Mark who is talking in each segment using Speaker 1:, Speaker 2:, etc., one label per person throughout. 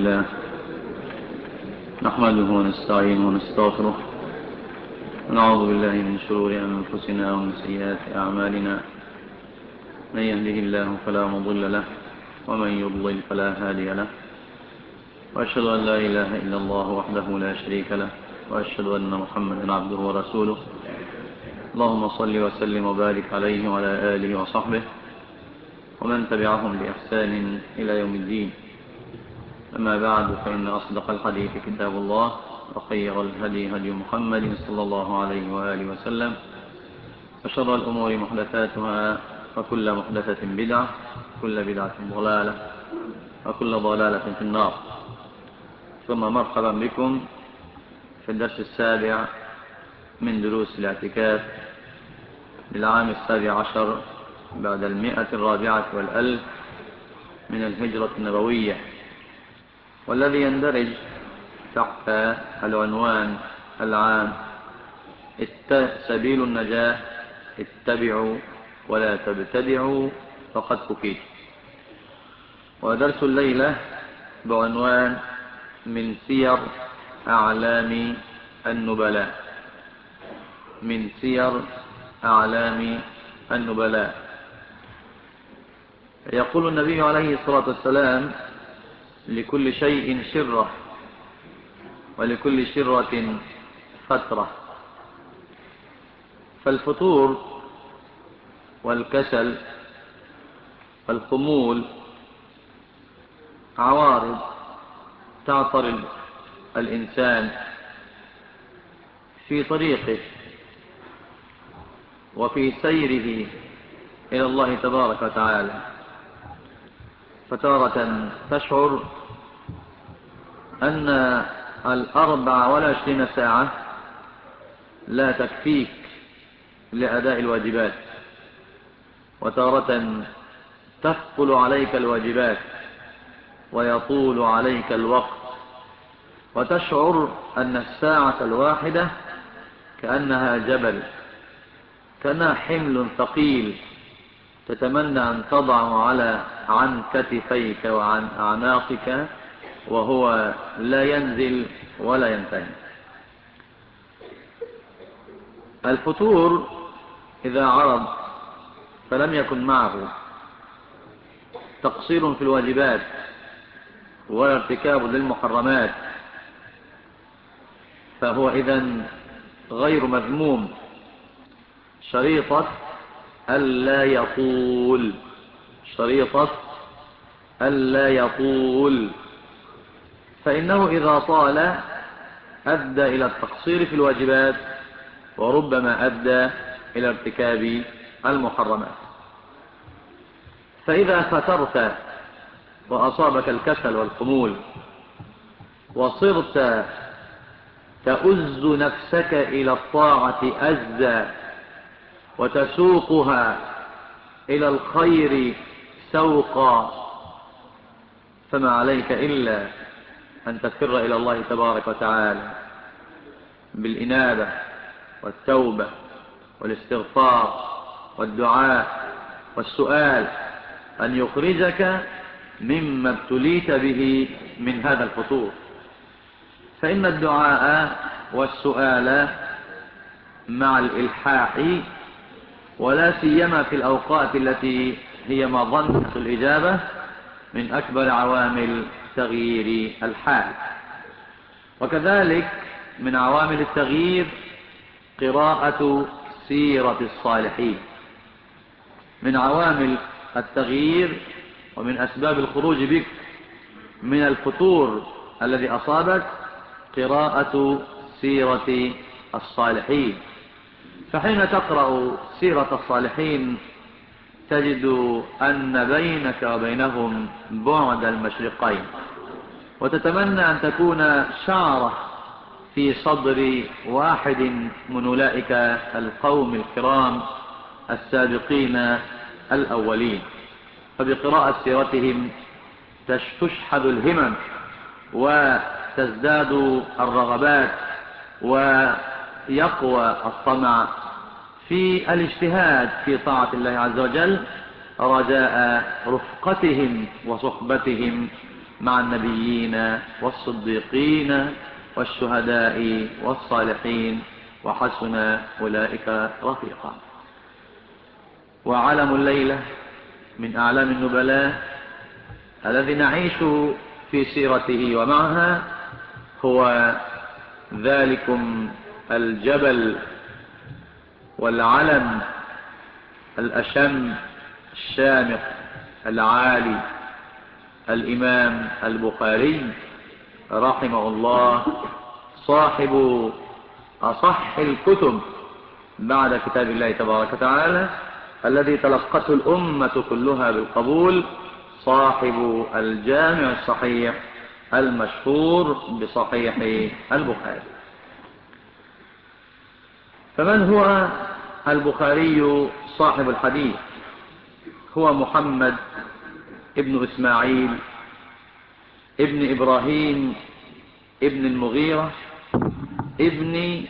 Speaker 1: لله نحمده ونستعينه ونستغفره ونعوذ بالله من شرور أنفسنا ومن سيئات أعمالنا. من يهده الله فلا مضل له ومن يضلل فلا هادي له، وأشهد أن لا إله إلا الله وحده لا شريك له، وأشهد أن محمدا عبده ورسوله. اللهم صل وسلم وبارك عليه وعلى آله وصحبه ومن تبعهم بإحسان إلى يوم الدين. أما بعد، فإن أصدق الحديث كتاب الله، وخير الهدي هدي محمد صلى الله عليه وآله وسلم، وشر الأمور محدثاتها، وكل محدثة بدعة، وكل بدعة ضلالة، وكل ضلالة في النار. ثم مرحبا بكم في الدرس السابع من دروس الاعتكاف للعام 17 بعد 104 من الهجرة النبوية، والذي يندرج تحت العنوان العام سبيل النجاة، اتبعوا ولا تبتدعوا فقد كفيت. ودرس الليلة بعنوان من سير أعلام النبلاء. من سير أعلام النبلاء. يقول النبي عليه الصلاة والسلام: لكل شيء شرة، ولكل شرة فترة. فالفتور والكسل والخمول عوارض تعطل الإنسان في طريقه وفي سيره إلى الله تبارك وتعالى. فتارة تشعر أن 24 ساعة لا تكفيك لأداء الواجبات، وتارة تثقل عليك الواجبات ويطول عليك الوقت، وتشعر أن الساعة الواحدة كأنها جبل، كأنها حمل ثقيل تتمنى أن تضعه عن كتفيك وعن أعناقك، وهو لا ينزل ولا ينتهي. الفتور إذا عرض فلم يكن معه تقصير في الواجبات ولا ارتكاب للمحرمات، فهو إذن غير مذموم. شريطة ألا يطول، شريطة ألا يطول، فإنه إذا طال أدى إلى التقصير في الواجبات، وربما أدى إلى ارتكاب المحرمات. فإذا فترت وأصابك الكسل والخمول، وصرت تؤز نفسك إلى الطاعة أزا، وتسوقها إلى الخير سوقا، فما عليك إلا أن تفر إلى الله تبارك وتعالى بالإنابة والتوبة والاستغفار والدعاء والسؤال، أن يخرجك مما ابتليت به من هذا الفتور. فإن الدعاء والسؤال مع الإلحاح، ولا سيما في الأوقات التي هي مظنة الإجابة، من أكبر عوامل تغيير الحال. وكذلك من عوامل التغيير قراءة سيرة الصالحين. من عوامل التغيير ومن أسباب الخروج بك من الفتور الذي أصابك قراءة سيرة الصالحين. فحين تقرأ سيرة الصالحين تجد أن بينك وبينهم بعد المشرقين، وتتمنى أن تكون شعرة في صدر واحد من أولئك القوم الكرام السابقين الأولين. فبقراءة سيرتهم تشحذ الهمم وتزداد الرغبات ويقوى الطمع في الاجتهاد في طاعة الله عز وجل، رجاء رفقتهم وصحبتهم مع النبيين والصديقين والشهداء والصالحين وحسن أولئك رفيقا. وعلم الليلة من أعلام النبلاء الذي نعيش في سيرته ومعها هو ذلكم الجبل والعلم الأشم الشامخ العالي، الإمام البخاري رحمه الله، صاحب أصح الكتب بعد كتاب الله تبارك وتعالى، الذي تلقته الأمة كلها بالقبول، صاحب الجامع الصحيح المشهور بصحيح البخاري. فمن هو البخاري صاحب الحديث؟ هو محمد ابن إسماعيل ابن إبراهيم ابن المغيرة ابن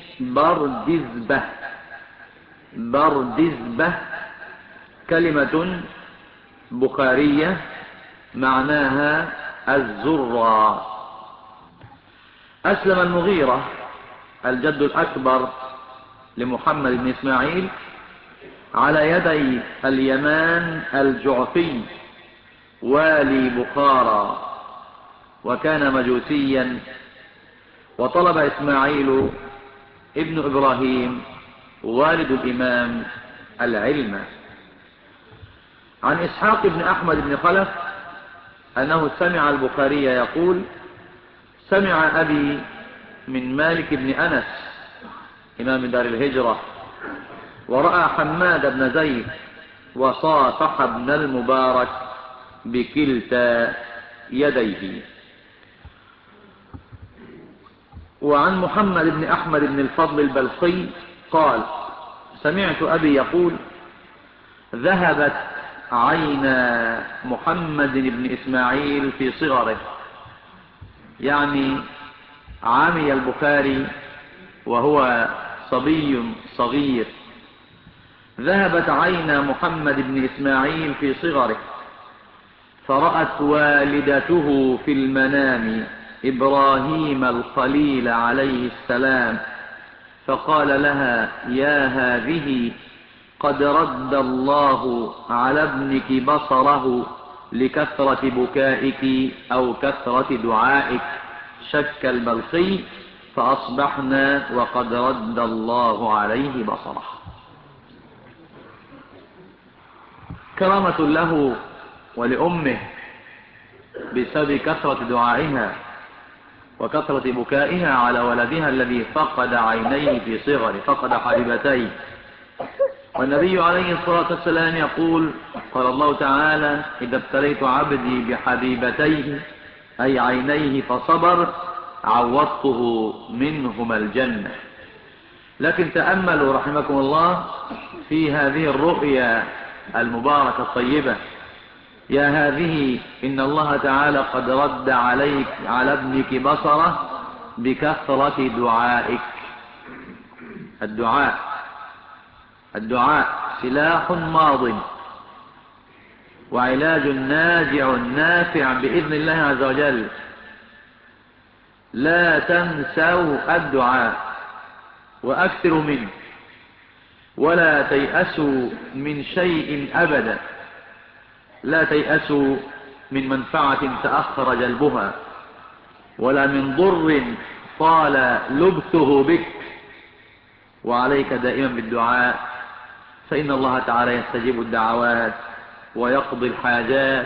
Speaker 1: بردزبة، كلمة بخارية معناها الزراع. أسلم المغيرة الجد الأكبر لمحمد بن إسماعيل على يدي اليمان الجعفي والي بخارى، وكان مجوسيا. وطلب إسماعيل ابن إبراهيم والد الإمام العلم عن إسحاق بن أحمد بن خلف أنه سمع البخاري يقول: سمع أبي من مالك بن أنس إمام دار الهجرة، ورأى حماد بن زيد وصافح ابن المبارك بكلتا يديه. وعن محمد بن أحمد بن الفضل البلخي قال: سمعت أبي يقول: ذهبت عين محمد بن إسماعيل في صغره، يعني عمي البخاري وهو صبي صغير. ذهبت عين محمد بن إسماعيل في صغره، فرأت والدته في المنام إبراهيم الخليل عليه السلام، فقال لها: يا هذه، قد رد الله على ابنك بصره لكثرة بكائك أو كثرة دعائك. شك البلخي: فأصبحنا وقد رد الله عليه بصره. كرامة له ولأمه بسبب كثرة دعائها وكثرة بكائها على ولدها الذي فقد عينيه في صغره، فقد حبيبتيه. والنبي عليه الصلاة والسلام يقول: قال الله تعالى: إذا ابتليت عبدي بحبيبتيه أي عينيه فصبر عوضته منهما الجنة. لكن تأملوا رحمكم الله في هذه الرؤيا المباركة الطيبة: يا هذه، إن الله تعالى قد رد عليك على ابنك بصره بكثرة دعائك. الدعاء سلاح ماض وعلاج ناجع نافع بإذن الله عز وجل. لا تنسوا الدعاء وأكثروا منه، ولا تيأسوا من شيء أبدا. لا تيأسوا من منفعة تأخر جلبها، ولا من ضر طال لبثه بك. وعليك دائما بالدعاء، فإن الله تعالى يستجيب الدعوات ويقضي الحاجات،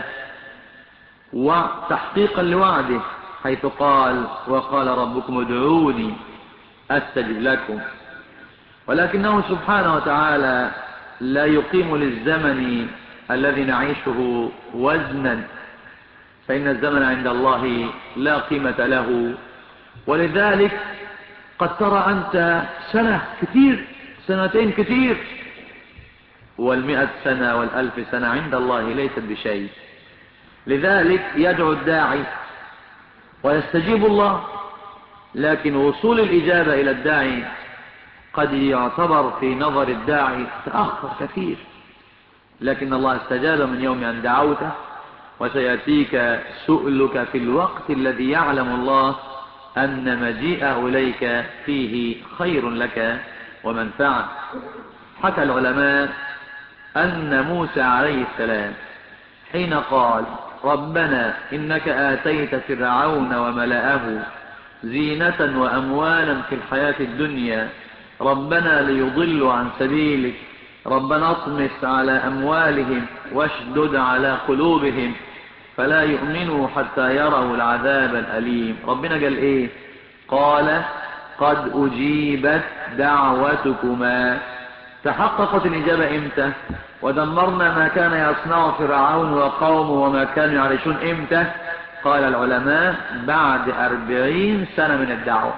Speaker 1: وتحقيقا لوعده حيث قال: وقال ربكم ادعوني أستجب لكم. ولكنه سبحانه وتعالى لا يقيم للزمن الذي نعيشه وزنا، فإن الزمن عند الله لا قيمة له. ولذلك قد ترى أنت سنة كثير، سنتين كثير، والمئة سنة والألف سنة عند الله ليست بشيء. لذلك يدعو الداعي ويستجيب الله، لكن وصول الإجابة إلى الداعي قد يعتبر في نظر الداعي تأخر كثير، لكن الله استجاب من يوم أن دعوته وسيأتيك سؤلك في الوقت الذي يعلم الله أن مجيئه إليك فيه خير لك ومنفعة. حكى العلماء أن موسى عليه السلام حين قال ربنا إنك آتيت فرعون وملأه زينة وأموالا في الحياة الدنيا ربنا ليضلوا عن سبيلك ربنا اطمس على أموالهم واشدد على قلوبهم فلا يؤمنوا حتى يروا العذاب الأليم. ربنا قال إيه؟ قال قد أجيبت دعوتكما. تحققت الإجابة إمتى؟ ودمرنا ما كان يصنع فرعون وقومه وما كانوا يعيشون إمتى؟ قال العلماء بعد 40 سنة من الدعوة.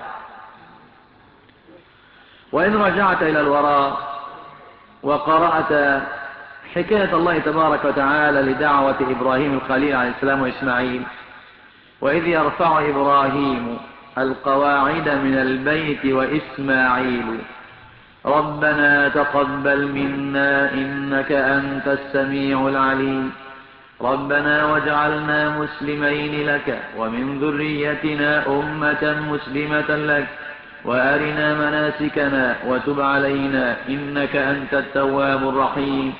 Speaker 1: وإن رجعت إلى الوراء وقرأت حكاية الله تبارك وتعالى لدعوة إبراهيم الخليل عليه السلام وإسماعيل، وإذ يرفع إبراهيم القواعد من البيت وإسماعيل ربنا تقبل منا إنك أنت السميع العليم ربنا واجعلنا مسلمين لك ومن ذريتنا أمة مسلمة لك وأرنا مناسكنا وتب علينا إنك أنت التواب الرحيم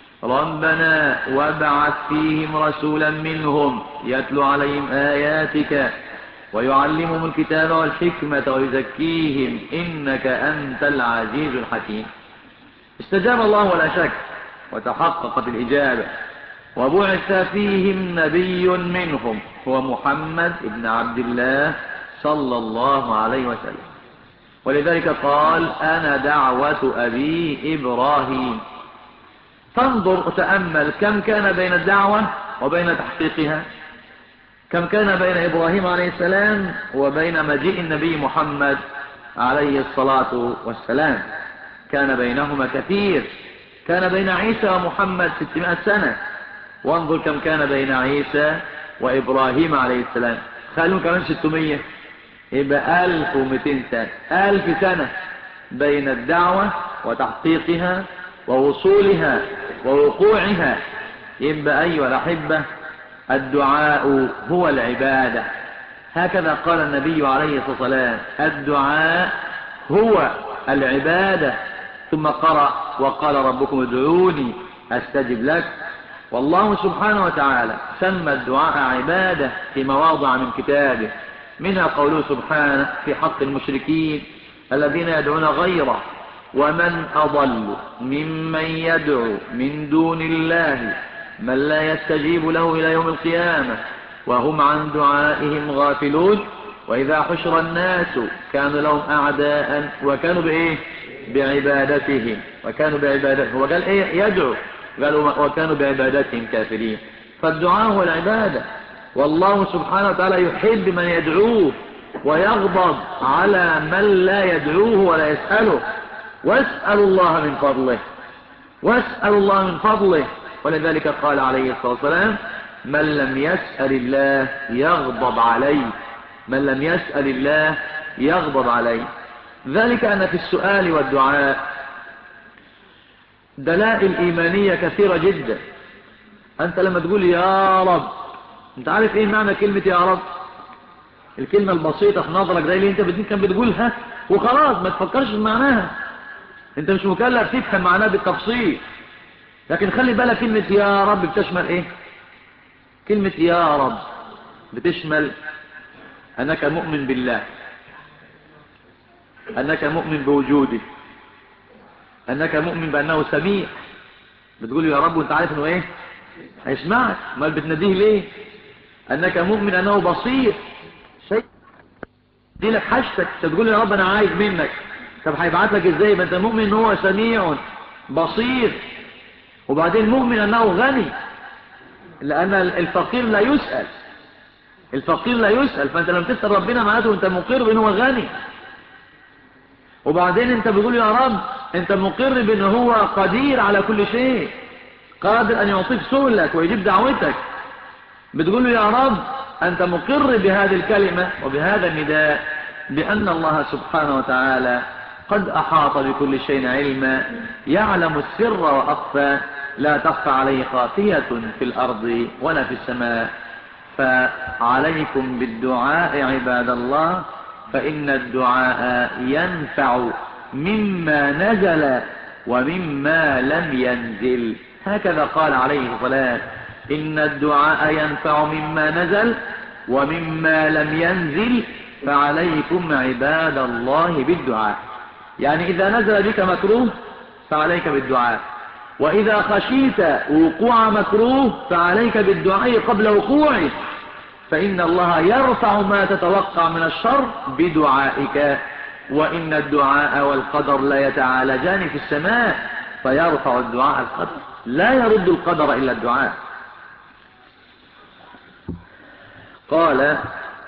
Speaker 1: ربنا وابعث فيهم رسولا منهم يتلو عليهم آياتك ويعلمهم الكتاب والحكمة ويزكيهم إنك أنت العزيز الحكيم. استجاب الله ولا شك وتحققت الإجابة، وبعث فيهم نبي منهم هو محمد بن عبد الله صلى الله عليه وسلم، ولذلك قال أنا دعوة أبي إبراهيم. فانظر وتأمل كم كان بين الدعوة وبين تحقيقها، كم كان بين إبراهيم عليه السلام وبين مجيء النبي محمد عليه الصلاة والسلام. كان بينهما كثير، كان بين عيسى ومحمد 600 سنة. وانظر كم كان بين عيسى وإبراهيم عليه السلام، خلوا كمان 600 يبقى 1200 سنة، 1000 سنة بين الدعوة وتحقيقها ووصولها ووقوعها. يبقى أيها الأحبة الدعاء هو العبادة، هكذا قال النبي عليه الصلاة والسلام الدعاء هو العبادة. ثم قرأ وقال ربكم ادعوني أستجب لك. والله سبحانه وتعالى سمى الدعاء عبادة في مواضع من كتابه، منها قوله سبحانه في حق المشركين الذين يدعون غيره ومن أضل ممن يدعو من دون الله من لا يستجيب له إلى يوم القيامة وهم عن دعائهم غافلون وإذا حشر الناس كانوا لهم أعداء وكانوا بإيه؟ بعبادتهم وقال إيه؟ يدعو، قالوا وكانوا بعبادتهم كافرين. فالدعاء هو العبادة، والله سبحانه وتعالى يحب من يدعوه ويغضب على من لا يدعوه ولا يسأله. واسأل الله من فضله، واسأل الله من فضله. ولذلك قال عليه الصلاة والسلام من لم يسأل الله يغضب عليه، من لم يسأل الله يغضب عليه. ذلك أن في السؤال والدعاء دلائل إيمانية كثيرة جدا. أنت لما تقول يا رب، أنت عارف إيه معنى كلمة يا رب؟ الكلمة البسيطة في نظرك زي اللي أنت كان بتقولها وخلاص ما تفكرش في معناها، أنت مش مكلف تفهم معناها بالتفصيل. لكن خلي بالك كلمة يا رب بتشمل إيه؟ كلمة يا رب بتشمل أنك مؤمن بالله، أنك مؤمن بوجوده، أنك مؤمن بأنه سميع. بتقول يا رب وأنت عارف أنه إيه؟ هيسمعك، ما بتناديه ليه؟ أنك مؤمن أنه بصير، شيء دي لك حاجتك، تقول يا رب أنا عايز منك. طب هيبعت لك إزاي؟ ما أنت مؤمن أنه هو سميع بصير، وبعدين مؤمن أنه غني، لأن الفقير لا يسأل، الفقير لا يسأل. فأنت لما تسأل ربنا معناته أنت مقر بأنه غني. وبعدين أنت بتقول يا رب أنت مقر بأنه هو قدير على كل شيء، قادر أن يعطيك سؤلك ويجيب دعوتك. بتقول له يا رب أنت مقر بهذه الكلمة وبهذا النداء بأن الله سبحانه وتعالى قد أحاط بكل شيء علما، يعلم السر وأخفى، لا تخفى عليه خافية في الأرض ولا في السماء. فعليكم بالدعاء عباد الله، فإن الدعاء ينفع مما نزل ومما لم ينزل. هكذا قال عليه الصلاة: إن الدعاء ينفع مما نزل ومما لم ينزل، فعليكم عباد الله بالدعاء. يعني إذا نزل بك مكروه فعليك بالدعاء، وإذا خشيت وقوع مكروه فعليك بالدعاء قبل وقوعه، فإن الله يرفع ما تتوقع من الشر بدعائك. وإن الدعاء والقدر لا يتعالجان في السماء، فيرفع الدعاء القدر، لا يرد القدر إلا الدعاء. قال: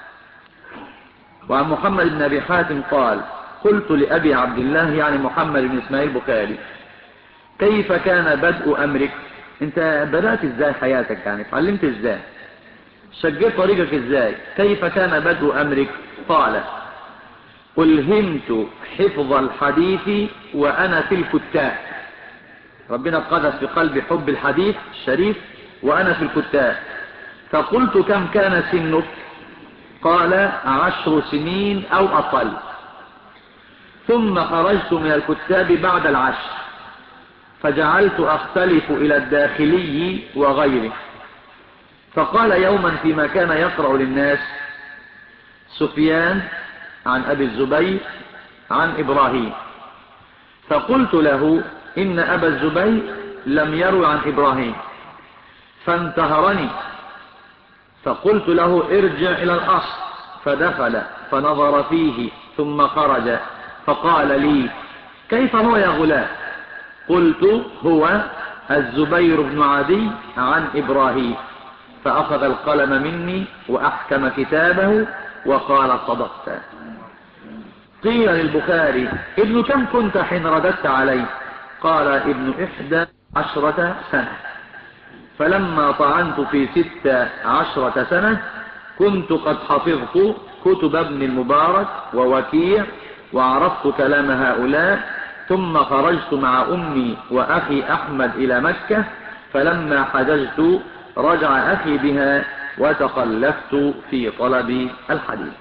Speaker 1: وعن محمد بن أبي حاتم قال: قلت لأبي عبد الله يعني محمد بن إسماعيل البخاري: كيف كان بدء أمرك؟ انت بدأت ازاي حياتك؟ يعني اتعلمت ازاي؟ شجيت طريقك ازاي؟ كيف كان بدء أمرك؟ قال: ألهمت حفظ الحديث وأنا في الكتاب. ربنا قذف في قلبي حب الحديث الشريف وأنا في الكتاب. فقلت: كم كان سنك؟ قال: 10 سنين أو أقل. ثم خرجت من الكتاب بعد 10، فجعلت أختلف إلى الداخلي وغيره. فقال يوما فيما كان يقرأ للناس: سفيان عن أبي الزبير عن إبراهيم. فقلت له: إن أبا الزبير لم يروي عن إبراهيم. فانتهرني، فقلت له: ارجع إلى الأصل. فدخل فنظر فيه ثم خرج، فقال لي: كيف هو يا غلام؟ قلت: هو الزبير بن عدي عن إبراهيم. فأخذ القلم مني وأحكم كتابه وقال: صدقت. قيل للبخاري: ابن كم كنت حين رددت عليه؟ قال: ابن 11 سنة. فلما طعنت في 16 سنة كنت قد حفظت كتب ابن المبارك ووكيع وعرفت كلام هؤلاء. ثم خرجت مع أمي وأخي أحمد إلى مكة، فلما حججت رجع أخي بها وتخلفت في طلب الحديث.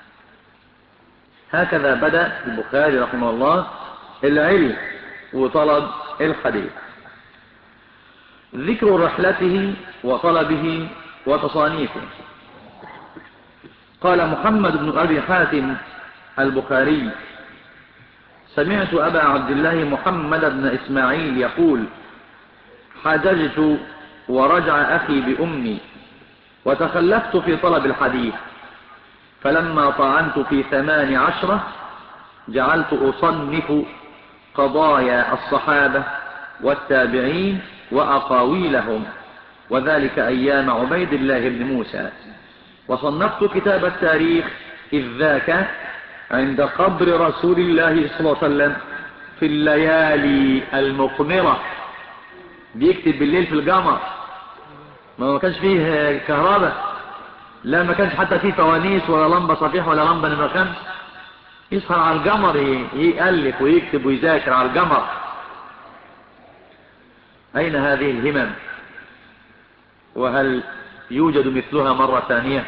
Speaker 1: هكذا بدأ البخاري رحمه الله العلم وطلب الحديث. ذكر رحلته وطلبه وتصانيفه. قال محمد بن أبي حاتم البخاري: سمعت أبا عبد الله محمد بن إسماعيل يقول: حججت ورجع أخي بأمي وتخلفت في طلب الحديث، فلما طعنت في 18 جعلت أصنف قضايا الصحابة والتابعين وأقاويلهم، وذلك أيام عبيد الله بن موسى. وصنفت كتاب التاريخ إذ ذاك عند قبر رسول الله صلى الله عليه وسلم في الليالي المقمرة. بيكتب بالليل في القمر، ما كانش فيه كهرباء، لا ما كانش حتى فيه فوانيس ولا لمبة صفيح ولا لمبة نمرة 5. يسهر على القمر يألف ويكتب ويذاكر على القمر. أين هذه الهمم؟ وهل يوجد مثلها مرة ثانية؟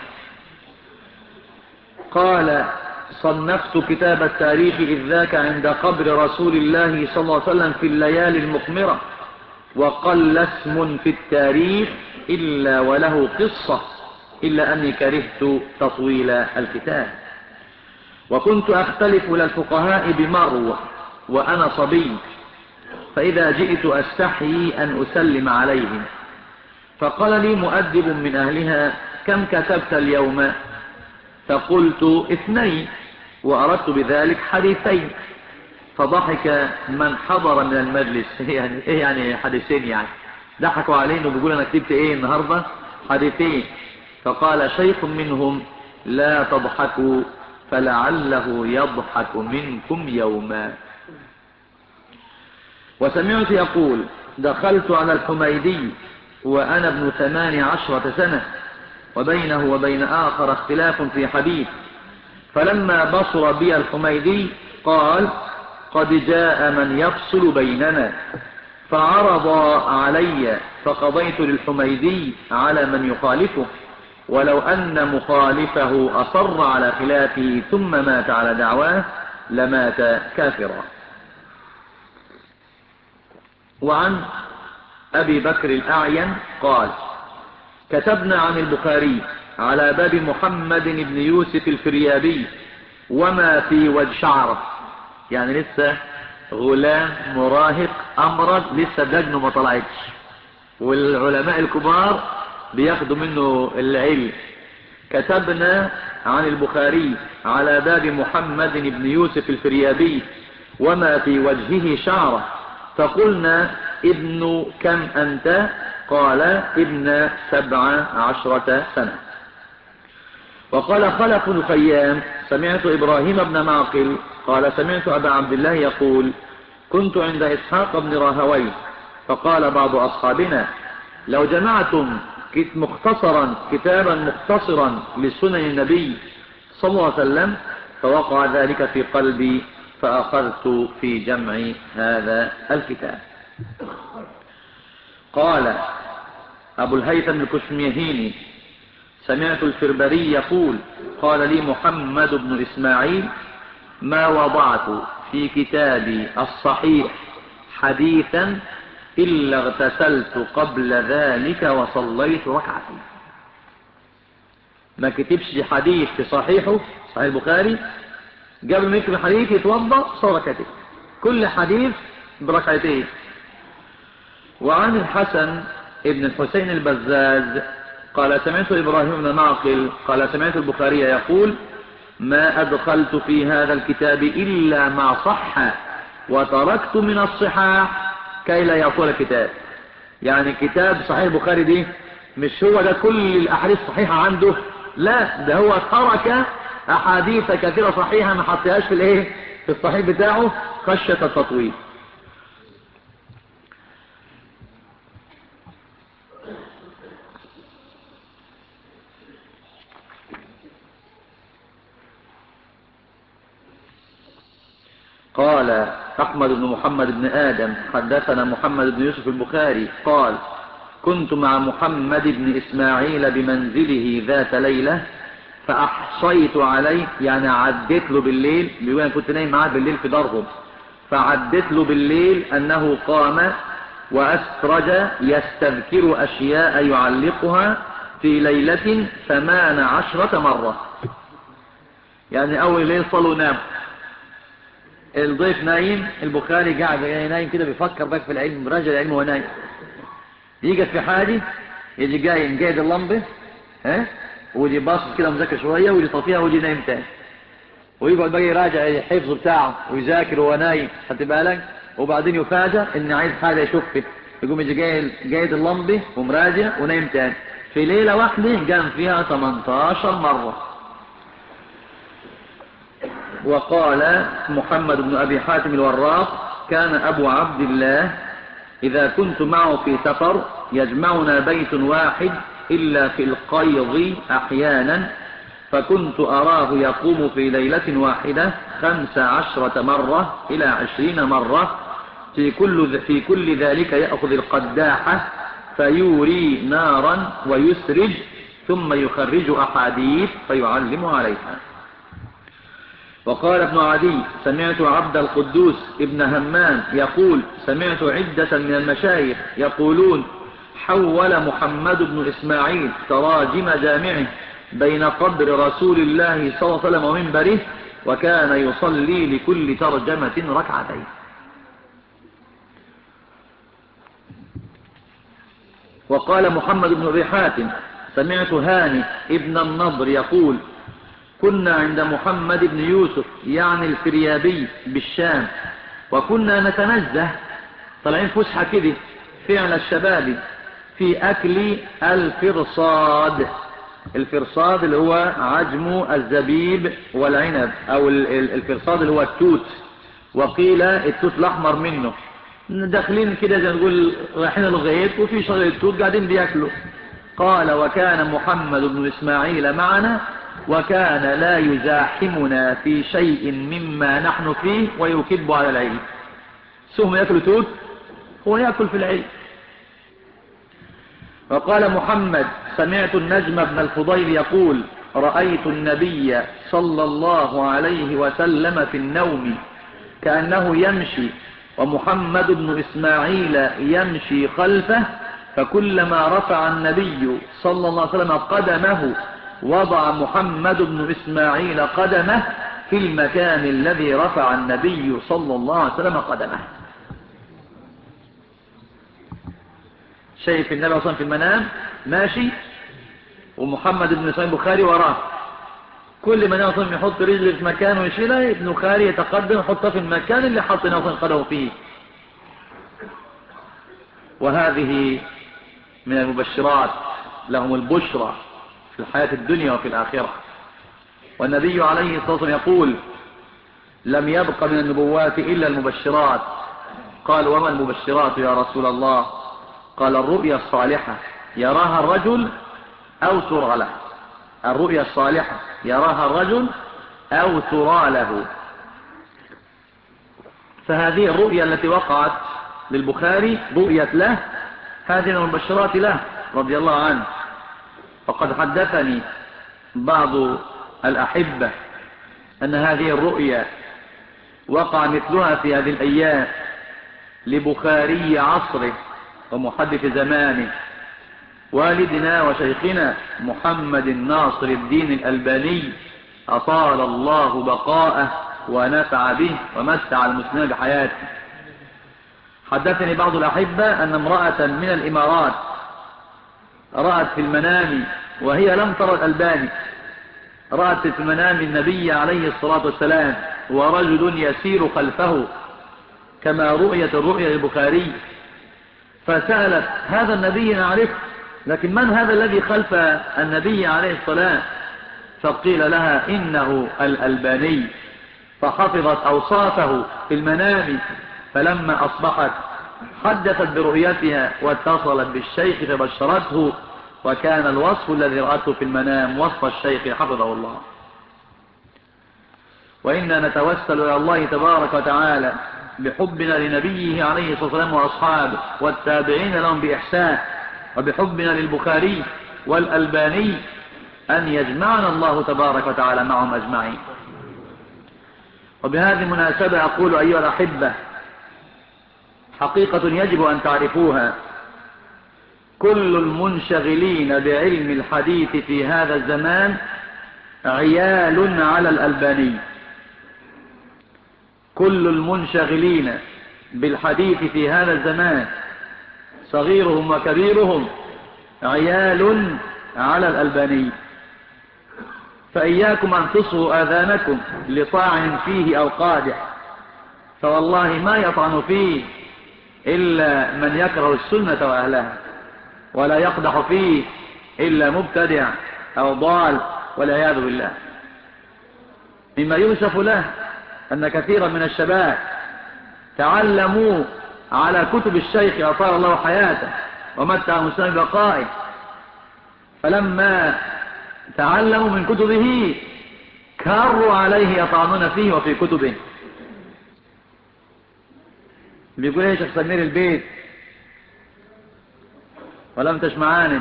Speaker 1: قال: صنفت كتاب التاريخ إذ ذاك عند قبر رسول الله صلى الله عليه وسلم في الليالي المقمرة، وقل اسم في التاريخ إلا وله قصة، إلا أني كرهت تطويل الكتاب. وكنت أختلف إلى الفقهاء بمروة وأنا صبي، فإذا جئت أستحيي أن أسلم عليهم. فقال لي مؤدب من أهلها: كم كتبت اليوم؟ فقلت: 2، وأردت بذلك حديثين. فضحك من حضر من المجلس. يعني حديثين؟ يعني ضحكوا علينا وبيقول أنا كتبت إيه النهاردة؟ حديثين. فقال شيخ منهم: لا تضحكوا فلعله يضحك منكم يوما. وسمعت يقول: دخلت على الحميدي وأنا ابن 18 سنة، وبينه وبين آخر اختلاف في حديث. فلما بصر بي الحميدي قال: قد جاء من يفصل بيننا. فعرض علي فقضيت للحميدي على من يخالفه، ولو أن مخالفه أصر على خلافه ثم مات على دعواه لمات كافرا. وعن أبي بكر الأعين قال: كتبنا عن البخاري على باب محمد بن يوسف الفريابي وما في وجه شعره، يعني لسه غلام مراهق أمرد، لسه دجنه ما طلعتش، والعلماء الكبار بياخدوا منه العلم. كتبنا عن البخاري على باب محمد بن يوسف الفريابي وما في وجهه شعره، فقلنا: ابن كم أنت؟ قال: ابن 17 سنة. وقال خلف بن خيام: سمعت إبراهيم بن معقل قال: سمعت أبا عبد الله يقول: كنت عند إسحاق بن راهويه، فقال بعض أصحابنا: لو جمعتم كتابا مختصرا لسنن النبي صلى الله عليه وسلم. فوقع ذلك في قلبي فأخذت في جمع هذا الكتاب. قال أبو الهيثم الكشميهيني: سمعت الفربري يقول: قال لي محمد بن إسماعيل: ما وضعت في كتابي الصحيح حديثا إلا اغتسلت قبل ذلك وصليت ركعتين. ما كتبش حديث في صحيحه، صحيح البخاري، قبل ما يكتب الحديث يتوضأ صلى ركعتين، كل حديث بركعتين. وعن الحسن ابن الحسين البزاز قال: سمعت إبراهيم بن معقل قال: سمعت البخاري يقول: ما أدخلت في هذا الكتاب إلا ما صح وتركت من الصحاح كي لا يطول الكتاب. يعني كتاب صحيح البخاري دي مش هو ده كل الأحاديث صحيحة عنده، لا، ده هو ترك أحاديث كثيرة صحيحة ما حطيهاش في الايه، في الصحيح بتاعه خشية التطويل. قال أحمد بن محمد بن آدم: حدثنا محمد بن يوسف البخاري قال: كنت مع محمد بن إسماعيل بمنزله ذات ليلة فأحصيت عليه، يعني عدت له بالليل، بيقول أنا كنت نايم معاه بالليل في دارهم، فعدت له بالليل أنه قام وأسرج يستذكر أشياء يعلقها في ليلة 18 مرة. يعني أول ليل صلوا نام، الضيف نايم، البخاري قاعد نايم كده بيفكر بقى في العلم، راجع العلم وهو نايم، يجي في حاجة يجي جاي مقيد اللمبة، ويجي باصص كده مذاكر شوية ويجي طفيها ويجي نايم تاني، ويقعد بقى يراجع الحفظ بتاعه ويذاكر وهو نايم، خدت بالك؟ وبعدين يفاجأ ان عايز حاجة يشوفها، يقوم يجي جايد اللمبة ومراجع ونايم تاني. في ليلة واحدة قام فيها 18 مرة. وقال محمد بن أبي حاتم الوراق: كان أبو عبد الله إذا كنت معه في سفر يجمعنا بيت واحد إلا في القيض أحيانا، فكنت أراه يقوم في ليلة واحدة 15 مرة إلى 20 مرة، في كل ذلك يأخذ القداحة فيوري نارا ويسرج ثم يخرج أحاديث فيعلم عليها. وقال ابن عدي: سمعت عبد القدوس ابن همام يقول: سمعت عدة من المشايخ يقولون: حول محمد بن إسماعيل تراجم جامعه بين قبر رسول الله صلى الله عليه وسلم ومنبره، وكان يصلي لكل ترجمة ركعتين. وقال محمد بن أبي حاتم: سمعت هاني ابن النضر يقول: كنا عند محمد بن يوسف يعني الفريابي بالشام، وكنا نتنزه، طالعين فسحة كده فعل الشباب في أكل الفرصاد. الفرصاد اللي هو عجم الزبيب والعنب، أو الفرصاد اللي هو التوت، وقيل التوت الأحمر منه. داخلين كده زي ما نقول رايحين الغيط وفي شجر التوت قاعدين بياكلوا. قال: وكان محمد بن إسماعيل معنا، وكان لا يزاحمنا في شيء مما نحن فيه ويكب على العلم. سهم يأكلوا توت هو يأكل في العلم. وقال محمد: سمعت النجم بن الفضيل يقول: رأيت النبي صلى الله عليه وسلم في النوم كأنه يمشي ومحمد بن إسماعيل يمشي خلفه، فكلما رفع النبي صلى الله عليه وسلم قدمه وضع محمد بن إسماعيل قدمه في المكان الذي رفع النبي صلى الله عليه وسلم قدمه. شايف النبي صلى الله عليه وسلم في المنام ماشي ومحمد بن إسماعيل البخاري وراه، كل ما النبي صلى الله عليه وسلم يحط رجله في مكان ويشيلها ابن بخاري يتقدم يحطها في المكان اللي حط النبي صلى الله عليه وسلم قدمه فيه. وهذه من المبشرات، لهم البشرى في الحياة الدنيا وفي الآخرة. والنبي عليه الصلاة والسلام يقول: لم يبق من النبوات إلا المبشرات. قال: وما المبشرات يا رسول الله؟ قال: الرؤيا الصالحة يراها الرجل أو ترى له. الرؤيا الصالحة يراها الرجل أو ترى له. فهذه الرؤيا التي وقعت للبخاري رؤية له، هذه من المبشرات له رضي الله عنه. فقد حدثني بعض الأحبة أن هذه الرؤيا وقع مثلها في هذه الأيام لبخاري عصره ومحدث زمانه، والدنا وشيخنا محمد ناصر الدين الألباني أطال الله بقاءه ونفع به ومتع المسلمين بحياته. حدثني بعض الأحبة أن امرأة من الإمارات رأت في المنام، وهي لم ترى الألباني، رأت في المنام النبي عليه الصلاة والسلام ورجل يسير خلفه كما رؤية الرؤيا للبخاري، فسألت: هذا النبي نعرفه، لكن من هذا الذي خلف النبي عليه الصلاة؟ فقيل لها: إنه الألباني. فحفظت أوصافه في المنام، فلما أصبحت حدثت برؤيتها واتصلت بالشيخ فبشرته، وكان الوصف الذي رأته في المنام وصف الشيخ حفظه الله. وإنا نتوسل إلى الله تبارك وتعالى بحبنا لنبيه عليه الصلاة والسلام وأصحابه والتابعين لهم بإحسان، وبحبنا للبخاري والألباني، أن يجمعنا الله تبارك وتعالى معهم أجمعين. وبهذه المناسبة أقول أيها الأحبة، حقيقة يجب أن تعرفوها: كل المنشغلين بعلم الحديث في هذا الزمان عيال على الألباني. كل المنشغلين بالحديث في هذا الزمان صغيرهم وكبيرهم عيال على الألباني. فإياكم أن تصغوا آذانكم لطاعن فيه أو قادح، فوالله ما يطعن فيه إلا من يكره السنة وأهلها، ولا يقدح فيه إلا مبتدع أو ضال والعياذ بالله. مما يوصف له أن كثيرا من الشباب تعلموا على كتب الشيخ أطال الله حياته ومتع المسلمين بقائه، فلما تعلموا من كتبه كروا عليه يطعنون فيه وفي كتبه. بيقول ايه شيخ سمير البيت ولا انتش معاني؟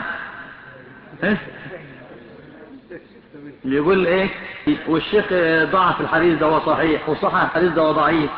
Speaker 1: بيقول ايه؟ والشيخ ضعف الحديث ده وصحيح، وصحح الحديث ده وضعيف.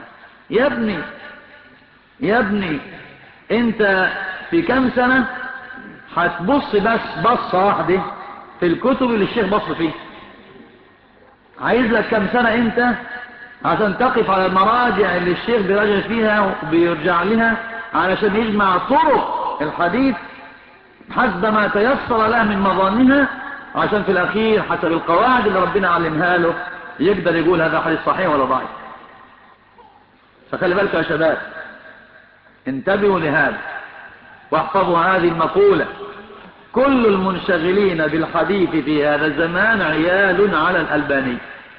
Speaker 1: يا ابني انت في كم سنة هتبص بس بصة واحدة في الكتب اللي الشيخ بص فيه؟ عايز لك كم سنة انت عشان تقف على المراجع اللي الشيخ بيراجع فيها وبيرجع لها علشان يجمع طرق الحديث حسب ما تيسر له من مظانها، عشان في الأخير حسب القواعد اللي ربنا علمها له يقدر يقول هذا حديث صحيح ولا ضعيف. فخلي بالك يا شباب، انتبهوا لهذا واحفظوا هذه المقولة: كل المنشغلين بالحديث في هذا الزمان عيال على الألباني.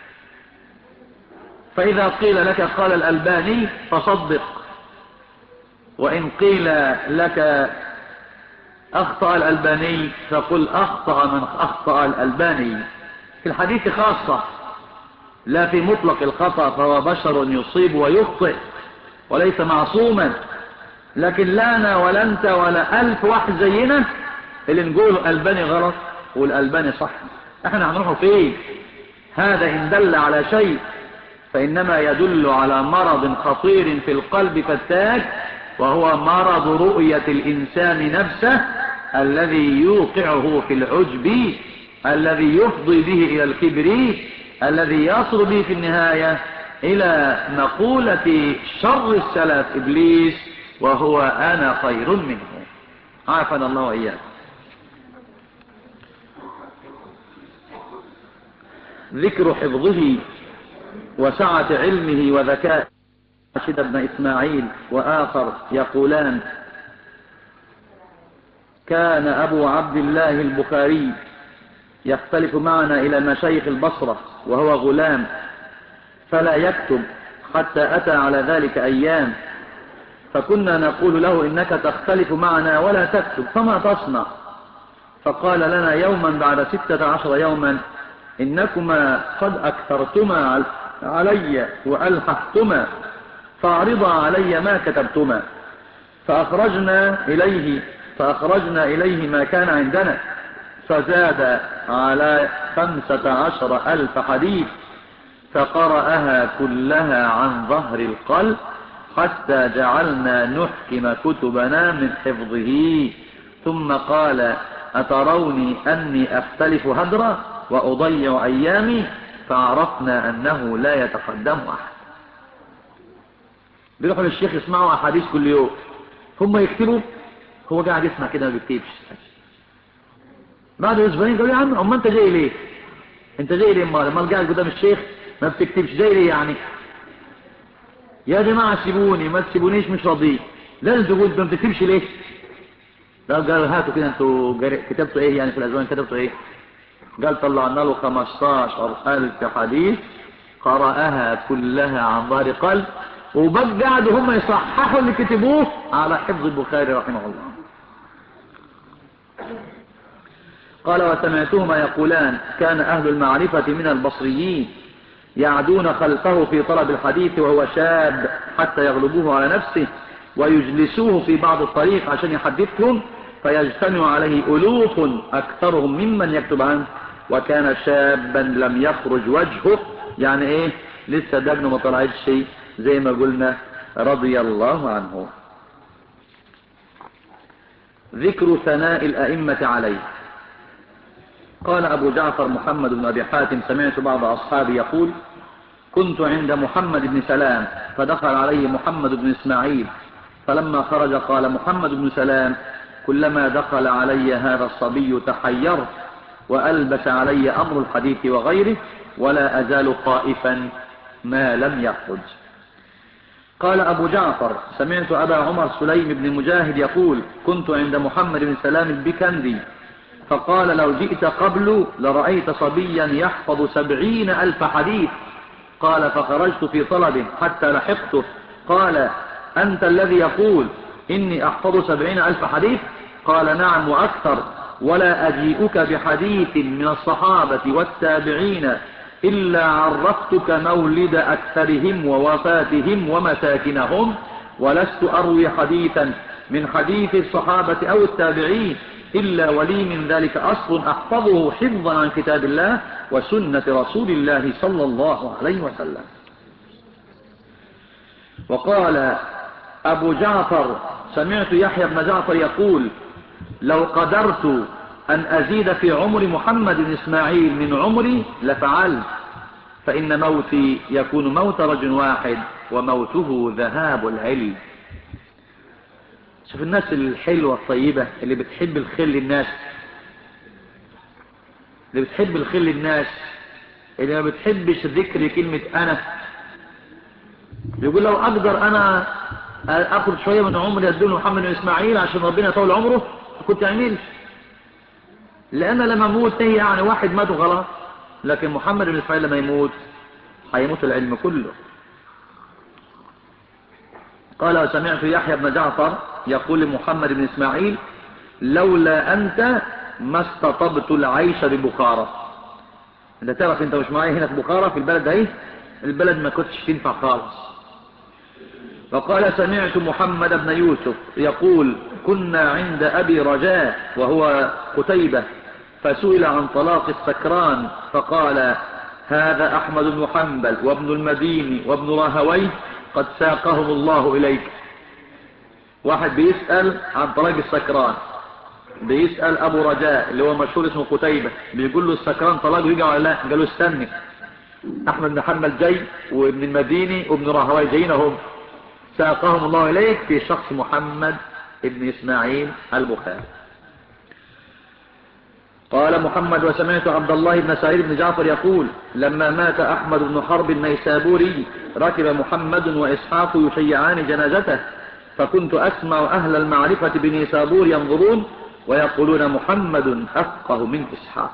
Speaker 1: فإذا قيل لك قال الألباني فصدق، وإن قيل لك أخطأ الألباني فقل أخطأ من أخطأ الألباني. في الحديث خاصة، لا في مطلق الخطأ، فهو بشر يصيب ويخطئ وليس معصوما. لكن لا أنا ولا أنت ولا 1000 واحد زينا اللي نقول الألباني غلط والألباني صح. احنا هنروحوا فين؟ هذا إن دل على شيء فإنما يدل على مرض خطير في القلب فتاك، وهو مرض رؤية الإنسان نفسه الذي يوقعه في العجب، الذي يفضي به إلى الكبر، الذي يصل به في النهاية إلى مقولة شر السلف إبليس، وهو أنا خير منه. عافنا الله وإياه. ذكر حفظه وسعة علمه وذكاء راشد بن إسماعيل وآخر يقولان: كان أبو عبد الله البخاري يختلف معنا إلى مشايخ البصرة وهو غلام فلا يكتب، حتى أتى على ذلك أيام، فكنا نقول له: إنك تختلف معنا ولا تكتب، فما تصنع؟ فقال لنا يوما بعد 16 يوما: إنكما قد أكثرتما علي وألححتما، فاعرضا علي ما كتبتما. فأخرجنا إليه ما كان عندنا، فزاد على 15,000 حديث، فقرأها كلها عن ظهر القلب، حتى جعلنا نحكم كتبنا من حفظه. ثم قال: أتروني أني أختلف هدرا وأضيع أيامي؟ فعرفنا أنه لا يتقدم أحد. بيروحوا للشيخ يسمعوا أحاديث كل يوم، هم يكتبوا، هو قاعد يسمع كده ما بيكتبش. بعد أسبوعين قالوا: يا عم أما أنت جاي ليه؟ أنت جاي ليه؟ ما قاعد قدام الشيخ ما بتكتبش، جاي ليه يعني؟ يا جماعة سيبوني، ما تسيبونيش، مش راضي. لازم تقول ما بتكتبش ليه؟ قالوا هاتوا كده انتوا كتبتوا ايه يعني في الأزمان، كتبتوا ايه؟ قال طلعنا له 15,000 حديث قرأها كلها عن ظهر قلب، وبقى قعدوا هم يصححوا اللي كتبوه على حفظ البخاري رحمه الله. قال: وسمعتهما يقولان: كان أهل المعرفة من البصريين يعدون خلفه في طلب الحديث وهو شاب حتى يغلبوه على نفسه ويجلسوه في بعض الطريق عشان يحدثهم، فيجتمع عليه ألوف أكثرهم ممن يكتب عنه، وكان شابا لم يخرج وجهه، يعني ايه؟ لسه دقنه ما طلعتش شيء، زي ما قلنا رضي الله عنه. ذكر ثناء الأئمة عليه. قال أبو جعفر محمد بن أبي حاتم: سمعت بعض أصحابي يقول: كنت عند محمد بن سلام فدخل عليه محمد بن إسماعيل، فلما خرج قال محمد بن سلام: كلما دخل علي هذا الصبي تحيرت، وألبس علي أمر الحديث وغيره، ولا أزال خائفا ما لم يخرج. قال أبو جعفر: سمعت أبا عمر سليم بن مجاهد يقول: كنت عند محمد بن سلام البكندي، فقال: لو جئت قبل لرأيت صبيا يحفظ 70,000 حديث. قال: فخرجت في طلبه حتى لحقته. قال: أنت الذي يقول إني أحفظ 70,000 حديث؟ قال: نعم وأكثر، ولا أجيئك بحديث من الصحابة والتابعين إلا عرفتك مولد أكثرهم ووفاتهم ومساكنهم، ولست أروي حديثا من حديث الصحابة أو التابعين إلا ولي من ذلك أصل أحفظه حفظا عن كتاب الله وسنة رسول الله صلى الله عليه وسلم. وقال أبو جعفر: سمعت يحيى بن جعفر يقول: لو قدرت أن أزيد في عمر محمد بن إسماعيل من عمري لفعلت، فإن موتي يكون موت رجل واحد وموته ذهاب العلم. شوف الناس الحلوة الطيبة اللي بتحب الخير للناس، اللي بتحب الخير للناس، اللي ما بتحبش ذكر كلمة أنا. يقول: لو أقدر أنا أخذ شوية من عمري أدون محمد بن إسماعيل عشان ربنا يطول عمره كنت أعمل، لأن لما موت هي يعني واحد مات غلط، لكن محمد بن إسماعيل لما يموت هيموت العلم كله. قال: وسمعت يحيى بن جعفر يقول لمحمد بن إسماعيل: لولا أنت ما استطبت العيش ببخارى. انت تعرف انت مش معايا هنا في بخارى في البلد ده، البلد ما كنتش تنفع خالص. وقال سمعت محمد بن يوسف يقول كنا عند أبي رجاء وهو قتيبة فسئل عن طلاق السكران فقال هذا أحمد بن حنبل وابن المديني وابن راهويه قد ساقهم الله إليك. واحد بيسأل عن طلاق السكران، بيسأل أبو رجاء اللي هو مشهور اسمه قتيبة، بيقول له السكران طلاق يجي ولا لا؟ قالوا استني، أحمد بن حنبل جاي وابن المديني وابن راهويه جايين هم، ساقهم الله إليك في شخص محمد ابن إسماعيل البخاري. قال محمد وسمعت عبد الله بن سعيد بن جعفر يقول لما مات أحمد بن حرب النيسابوري ركب محمد وإسحاق يشيعان جنازته فكنت أسمع أهل المعرفة بنيسابور ينظرون ويقولون محمد أفقه من إسحاق.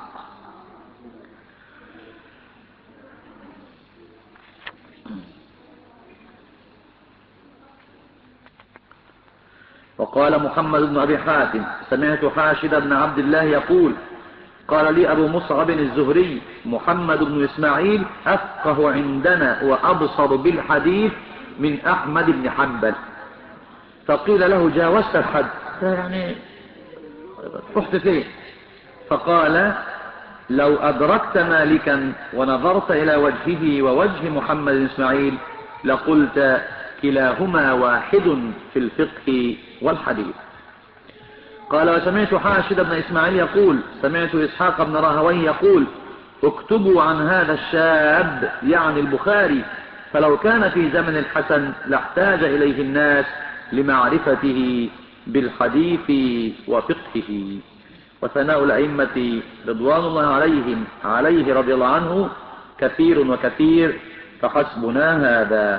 Speaker 1: وقال محمد بن أبي حاتم سمعت حاشد بن عبد الله يقول قال لي أبو مصعب الزهري محمد بن إسماعيل أفقه عندنا وأبصر بالحديث من أحمد بن حنبل. فقيل له جاوزت الحد، يعني رحت فين؟ فقال لو أدركت مالكا ونظرت إلى وجهه ووجه محمد بن إسماعيل لقلت كلاهما واحد في الفقه والحديث. قال وسمعت حاشد بن إسماعيل يقول سمعت إسحاق بن راهويه يقول اكتبوا عن هذا الشاب يعني البخاري فلو كان في زمن الحسن لاحتاج إليه الناس لمعرفته بالحديث وفقهه. وثناء الأئمة رضوان الله عليهم عليه رضي الله عنه كثير وكثير فحسبنا هذا.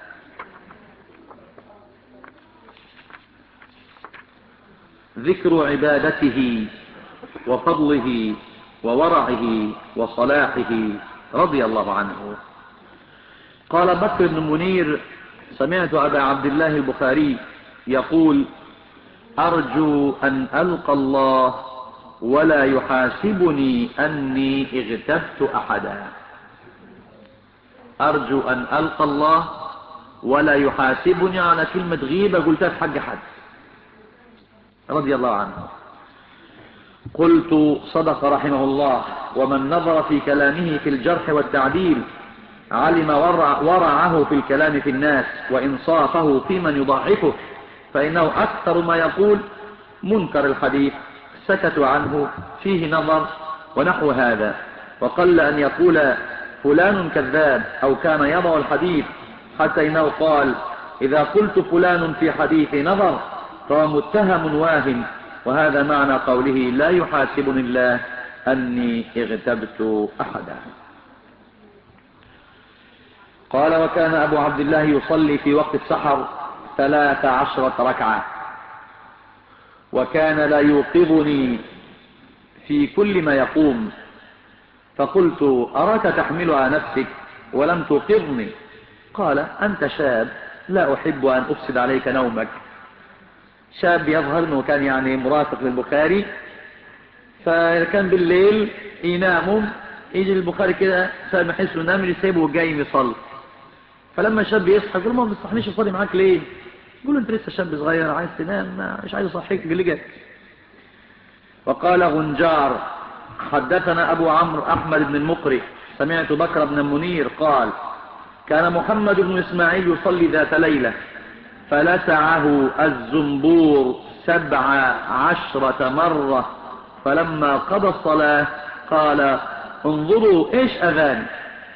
Speaker 1: ذكر عبادته وفضله وورعه وصلاحه رضي الله عنه. قال بكر بن منير سمعت أبا عبد الله البخاري يقول أرجو أن ألقى الله ولا يحاسبني أني اغتبت أحدا. أرجو أن ألقى الله ولا يحاسبني على كلمة غيبة قلتها في حق حد رضي الله عنه. قلت صدق رحمه الله ومن نظر في كلامه في الجرح والتعديل علم ورعه في الكلام في الناس وإنصافه في من يضعفه فإنه أكثر ما يقول منكر الحديث سكتوا عنه فيه نظر ونحو هذا. وقل أن يقول فلان كذاب أو كان يضع الحديث حتى إنه قال إذا قلت فلان في حديث نظر فهو متهم واهم. وهذا معنى قوله لا يحاسبني الله أني اغتبت أحدا. قال وكان أبو عبد الله يصلي في وقت السحر 13 ركعة وكان لا يوقظني في كل ما يقوم فقلت أراك تحملها نفسك ولم توقظني. قال أنت شاب لا أحب أن أفسد عليك نومك. شاب يظهر أنه كان يعني مرافق للبخاري فكان بالليل يناموا يجي البخاري كده ساب يحس انه نام يسيبه وجاي يصلي. فلما الشاب يصحى يقول ما بتصحنيش اصلي معاك ليه؟ يقول له انت لسه شاب صغير عايز تنام مش عايز اصحيك قال. وقال غنجار حدثنا ابو عمرو احمد بن المقري سمعت بكر بن منير قال كان محمد بن اسماعيل يصلي ذات ليلة فلسعه الزنبور 17 مرة فلما قضى الصلاة قال انظروا ايش اذان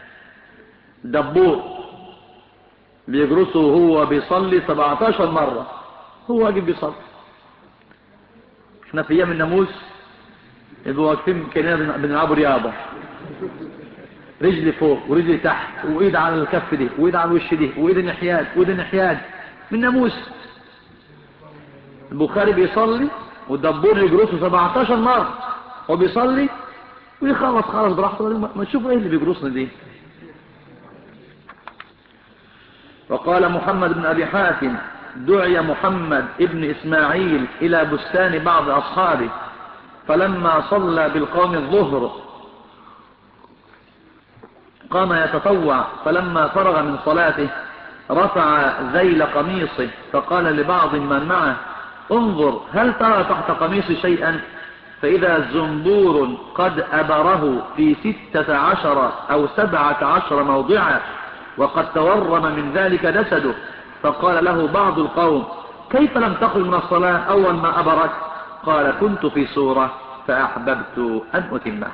Speaker 1: دبور بيجرسه هو بيصلي 17 مرة هو واجب بيصلي. احنا في ايام الناموس يبقوا واقفين كأننا بنلعبوا رياضة رجل فوق ورجل تحت وايد على الكف دي وايد على الوش دي وايد نحياد وايد نحياد من ناموس. البخاري بيصلي والدبور يجرسه 17 مرة وبيصلي ويخلص خلاص براحته ما تشوف ايه اللي بيجرسنا دي. وقال محمد بن أبي حاتم دعي محمد ابن إسماعيل إلى بستان بعض أصحابه فلما صلى بالقوم الظهر قام يتطوع فلما فرغ من صلاته رفع ذيل قميصه فقال لبعض من معه: انظر هل ترى تحت قميص شيئا؟ فإذا زنبور قد أبره في 16 أو 17 موضعا وقد تورم من ذلك جسده. فقال له بعض القوم: كيف لم تخرج من الصلاة أول ما أبرك؟ قال: كنت في سورة فأحببت أن أتمها.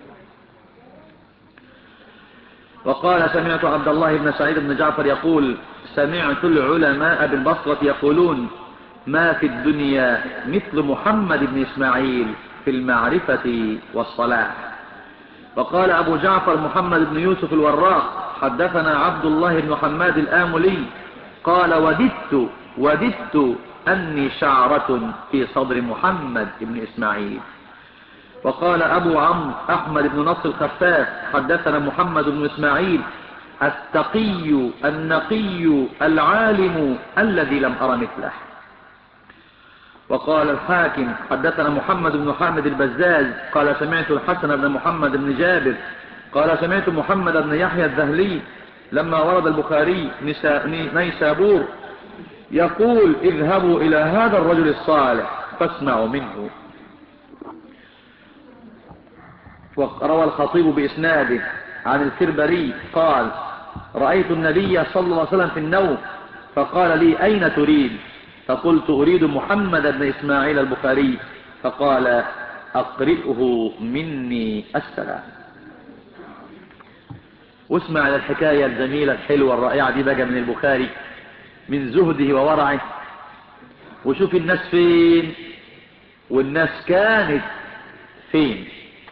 Speaker 1: وقال: سمعت عبد الله بن سعيد بن جعفر يقول: سمعت العلماء بالبصرة يقولون: ما في الدنيا مثل محمد بن إسماعيل في المعرفة والصلاح. وقال أبو جعفر محمد بن يوسف الوراق: حدثنا عبد الله بن حماد الآملي قال: وددت أني شعرة في صدر محمد بن إسماعيل. وقال أبو عمرو أحمد بن نصر الخفاف: حدثنا محمد بن إسماعيل التقي النقي العالم الذي لم أر مثله. وقال الحاكم: حدثنا محمد بن حامد البزاز قال: سمعت الحسن بن محمد بن جابر قال: سمعت محمد بن يحيى الذهلي لما ورد البخاري نيسابور يقول: اذهبوا إلى هذا الرجل الصالح فاسمعوا منه. وروى الخطيب بإسناده عن الكربري قال: رأيت النبي صلى الله عليه وسلم في النوم فقال لي: أين تريد؟ فقلت: أريد محمد بن إسماعيل البخاري. فقال: أقرئه مني السلام. واسمع على الحكاية الجميلة الحلوة الرائعة دي بقى من البخاري من زهده وورعه، وشوف الناس فين والناس كانت فين.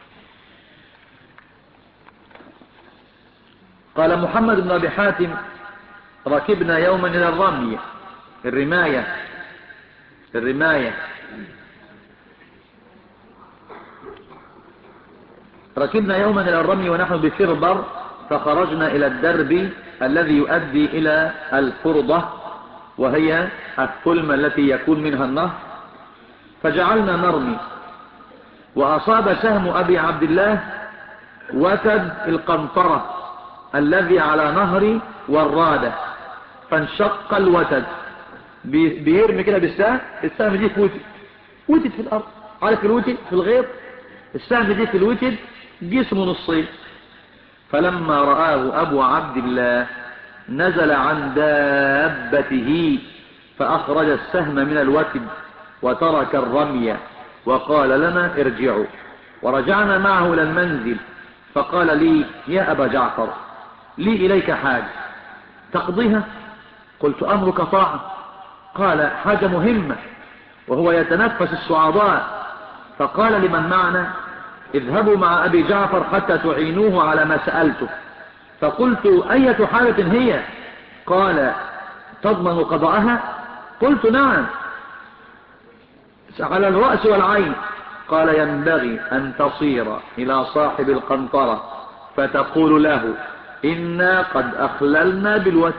Speaker 1: قال محمد بن أبي حاتم: ركبنا يوما إلى الرماية ركبنا يوما إلى الرمي ونحن بفربر، فخرجنا إلى الدرب الذي يؤدي إلى الفرضة وهي الثلمة التي يكون منها النهر، فجعلنا نرمي، وأصاب سهم أبي عبد الله وتد القنطرة الذي على نهر ورادة، فانشق الوتد. بيرمي كده بالسهم، السهم دي وتد في الأرض، عارف الوتد في الغيط، السهم دي في الوتد جسمه نصين. فلما رآه أبو عبد الله نزل عن دابته فأخرج السهم من الوتد وترك الرمي وقال لنا: ارجعوا. ورجعنا معه إلى المنزل، فقال لي: يا أبا جعفر، لي إليك حاجة تقضيها؟ قلت: أمرك طاعة. قال: حاجة مهمة، وهو يتنفس الصعداء. فقال لمن معنا: اذهبوا مع أبي جعفر حتى تعينوه على ما سألته. فقلت: أية حالة هي؟ قال: تضمن قضاءها؟ قلت: نعم، على الرأس والعين. قال: ينبغي أن تصير إلى صاحب القنطرة فتقول له: إنا قد أخللنا بالوتد.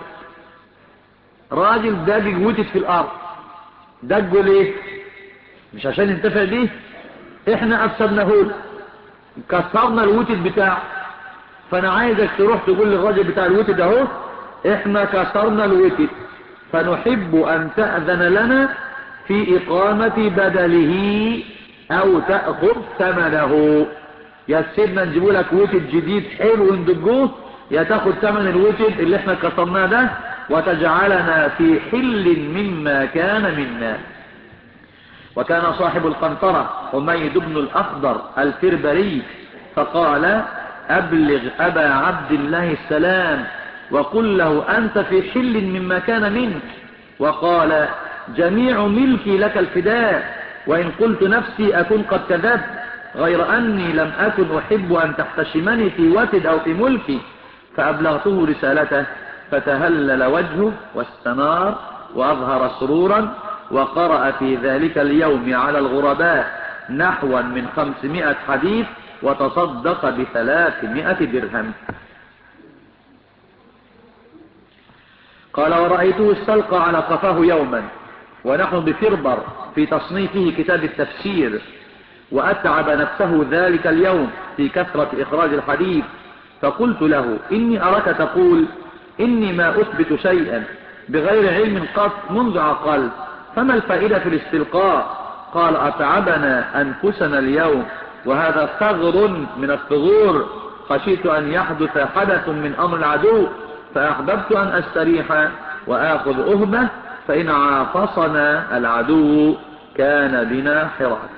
Speaker 1: راجل داج الوتد في الأرض، دجه ليه؟ مش عشان ينتفع بيه، احنا أفسدناه، كسرنا الوتد بتاعه. فأنا عايزك تروح تقول للراجل بتاع الوتد اهو: احنا كسرنا الوتد، فنحب أن تأذن لنا في إقامة بدله أو تأخذ ثمنه. يا سيدنا نجيبوا لك وتد جديد حلو وندجوه، يا تاخد ثمن الوتد اللي احنا كسرناه ده وتجعلنا في حل مما كان منا. وكان صاحب القنطرة حميد بن الأخضر الفربري، فقال: أبلغ أبا عبد الله السلام وقل له أنت في حل مما كان منك. وقال: جميع ملكي لك الفداء، وإن قلت نفسي أكون قد كذبت، غير أني لم أكن أحب أن تحتشمني في وتد أو في ملكي. فأبلغته رسالته، فتهلل وجهه واستنار وأظهر سرورا، وقرأ في ذلك اليوم على الغرباء نحوا من 500 حديث، وتصدق ب300 درهم. قال: ورأيته استلقى على قفاه يوما ونحن بفربر في تصنيفه كتاب التفسير، وأتعب نفسه ذلك اليوم في كثرة إخراج الحديث، فقلت له: إني أراك تقول: إني ما أثبت شيئا بغير علم قط منذ عقلت، فما الفائدة في الاستلقاء؟ قال أتعبنا أنفسنا اليوم وهذا ثغر من الثغور، خشيت أن يحدث حدث من أمر العدو فأحببت أن أستريح وآخذ أهبة، فإن عافصنا العدو كان بنا حراك.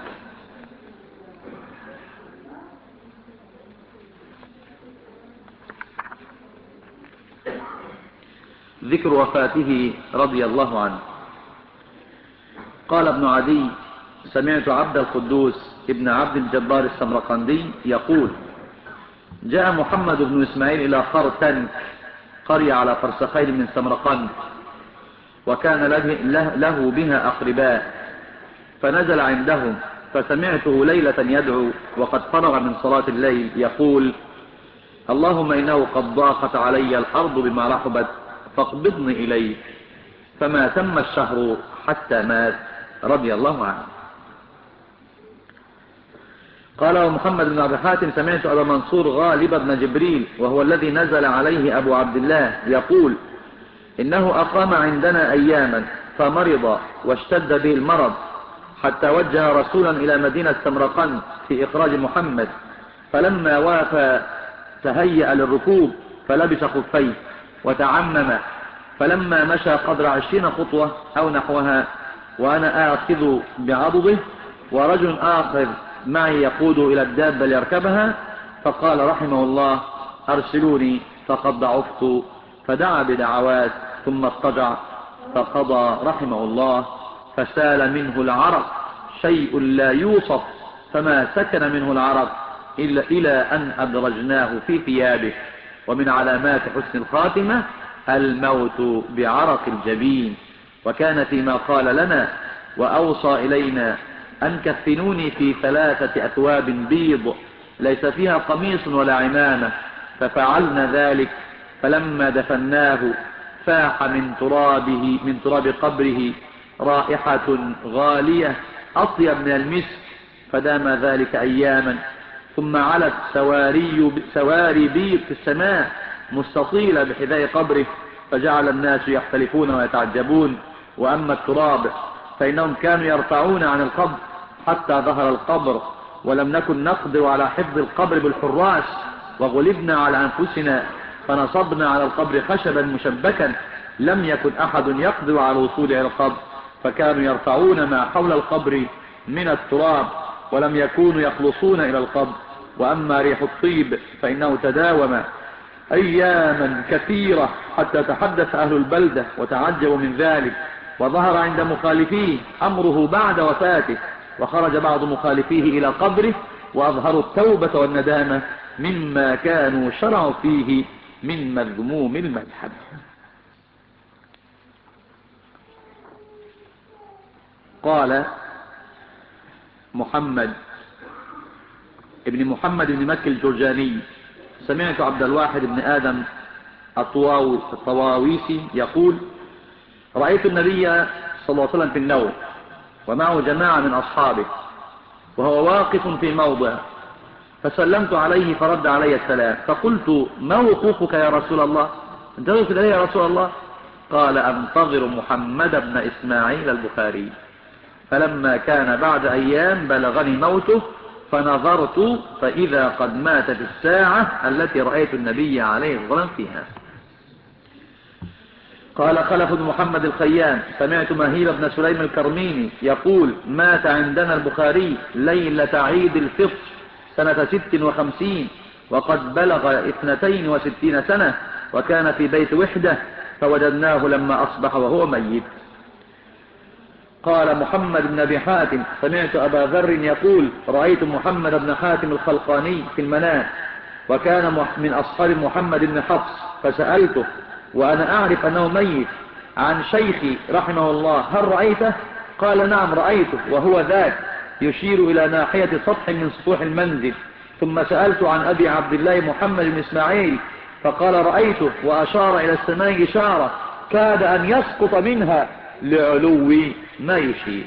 Speaker 1: ذكر وفاته رضي الله عنه. قال ابن عدي سمعت عبد القدوس ابن عبد الجبار السمرقندي يقول جاء محمد بن إسماعيل إلى خرتنك قرية على فرسخين من سمرقند، وكان له بها أقرباء، فنزل عندهم فسمعته ليلة يدعو وقد فرغ من صلاة الليل يقول اللهم إنه قد ضاقت علي الأرض بما رحبت فاقبضني إليه، فما تم الشهر حتى مات رضي الله عنه. قال ومحمد بن عبد الحاتم سمعت أبا منصور غالب بن جبريل وهو الذي نزل عليه أبو عبد الله يقول إنه أقام عندنا أياما فمرض واشتد به المرض حتى وجه رسولا إلى مدينة سمرقند في إخراج محمد، فلما وافى تهيأ للركوب فلبس خفيه وتعمم، فلما مشى قدر 20 خطوة أو نحوها وأنا آخذ بعضده ورجل آخر معي يقود إلى الدابة ليركبها، فقال رحمه الله أرسلوني فقد ضعفت، فدعا بدعوات ثم اضطجع فقضى رحمه الله، فسال منه العرق شيء لا يوصف، فما سكن منه العرق إلى أن أدرجناه في ثيابه. ومن علامات حسن الخاتمة الموت بعرق الجبين. وكان فيما قال لنا وأوصى إلينا أن كفنوني في 3 أثواب بيض ليس فيها قميص ولا عمامة، ففعلنا ذلك، فلما دفناه فاح من تراب قبره رائحة غالية أطيب من المسك، فدام ذلك أياما، ثم علت سواري بيض في السماء مستطيلة بحذاء قبره، فجعل الناس يختلفون ويتعجبون. وأما التراب فإنهم كانوا يرفعون عن القبر حتى ظهر القبر، ولم نكن نقدر على حفظ القبر بالحراس، وغلبنا على أنفسنا فنصبنا على القبر خشبا مشبكا، لم يكن أحد يقدر على الوصول إلى القبر، فكانوا يرفعون ما حول القبر من التراب ولم يكونوا يخلصون إلى القبر. وأما ريح الطيب فإنه تداوم أياما كثيرة حتى تحدث أهل البلدة وتعجبوا من ذلك، وظهر عند مخالفيه أمره بعد وفاته، وخرج بعض مخالفيه إلى قبره وأظهروا التوبة والندامة مما كانوا شرعوا فيه من مذموم المذهب. قال محمد ابن محمد بن مكي الجرجاني سمعت عبد الواحد بن آدم الطواويسي يقول رأيت النبي صلى الله عليه وسلم في النوم ومعه جماعة من أصحابه وهو واقف في موضع، فسلمت عليه فرد علي السلام، فقلت ما وقوفك يا رسول الله؟ انت وقفت علي يا رسول الله؟ قال أنتظر محمد بن إسماعيل البخاري، فلما كان بعد أيام بلغني موته فنظرت فإذا قد ماتت الساعة التي رأيت النبي عليه الصلاة والسلام فيها. قال خلف بن محمد الخيام سمعت مهيب بن سليم الكرميني يقول مات عندنا البخاري ليلة عيد الفطر سنة 56 وقد بلغ 62 سنة، وكان في بيت وحدة فوجدناه لما أصبح وهو ميت. قال محمد بن أبي حاتم سمعت أبا ذر يقول رأيت محمد بن حاتم الخلقاني في المنام، وكان من أصحاب محمد بن حفص، فسألته وأنا أعرف أنه ميت عن شيخي رحمه الله هل رأيته؟ قال نعم رأيته، وهو ذاك يشير إلى ناحية سطح من سطوح المنزل. ثم سألت عن أبي عبد الله محمد بن إسماعيل فقال رأيته، وأشار إلى السماء إشارة كاد أن يسقط منها لعلو ما يشير.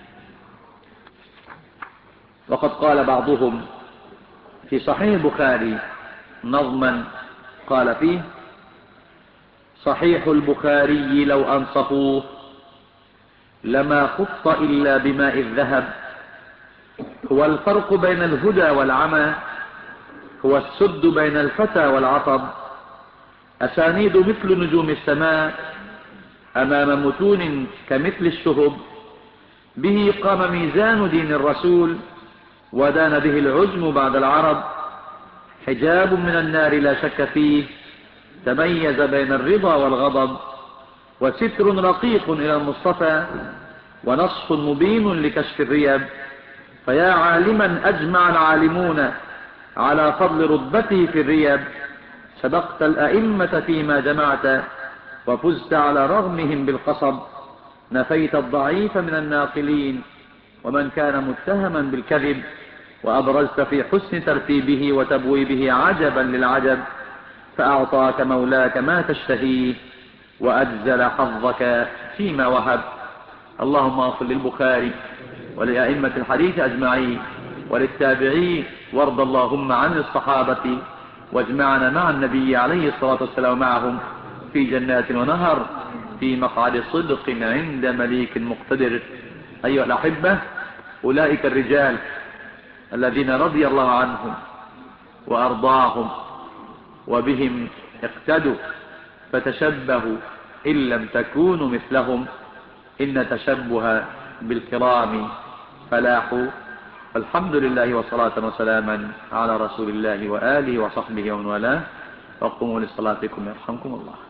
Speaker 1: وقد قال بعضهم في صحيح البخاري نظما قال فيه
Speaker 2: صحيح البخاري لو أنصفوه لما خط إلا بماء الذهب. هو الفرق بين الهدى والعمى، هو السد بين الفتى والعطب. أسانيد مثل نجوم السماء أمام متون كمثل الشهب. به قام ميزان دين الرسول ودان به العجم بعد العرب. حجاب من النار لا شك فيه تميز بين الرضا والغضب. وستر رقيق إلى المصطفى ونصف مبين لكشف الريب. فيا عالما أجمع العالمون على فضل رتبته في الريب. سبقت الأئمة فيما جمعت وفزت على رغمهم بالقصب. نفيت الضعيف من الناقلين ومن كان متهما بالكذب. وأبرزت في حسن ترتيبه وتبويبه عجبا للعجب. فأعطاك مولاك ما تشتهيه وأجزل حظك فيما وهب. اللهم اغفر للبخاري ولأئمة الحديث أجمعين وللتابعين، وارض اللهم عن الصحابة واجمعنا مع النبي عليه الصلاة والسلام معهم في جنات ونهر في مقعد صدق عند مليك مقتدر. أيها الأحبة، أولئك الرجال الذين رضي الله عنهم وأرضاهم وبهم اقتدوا، فتشبهوا إن لم تكونوا مثلهم، إن تشبه بالكرام فلاح. الحمد لله وصلاة وسلاما على رسول الله وآله وصحبه ومن والاه. وقوموا لصلاتكم يرحمكم الله.